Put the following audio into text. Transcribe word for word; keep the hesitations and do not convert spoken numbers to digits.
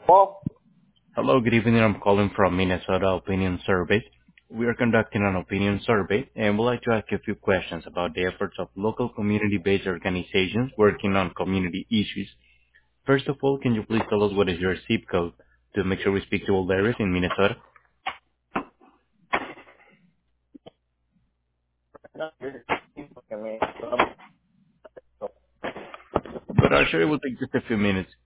Well, Hello, good evening. I'm calling from Minnesota Opinion Survey. We are conducting an opinion survey and would like to ask you a few questions about the efforts of local community-based organizations working on community issues. First of all, can you please tell us what is your zip code to make sure we speak to all areas in Minnesota? not really. I mean, um, But I'm sure it will take just a few minutes.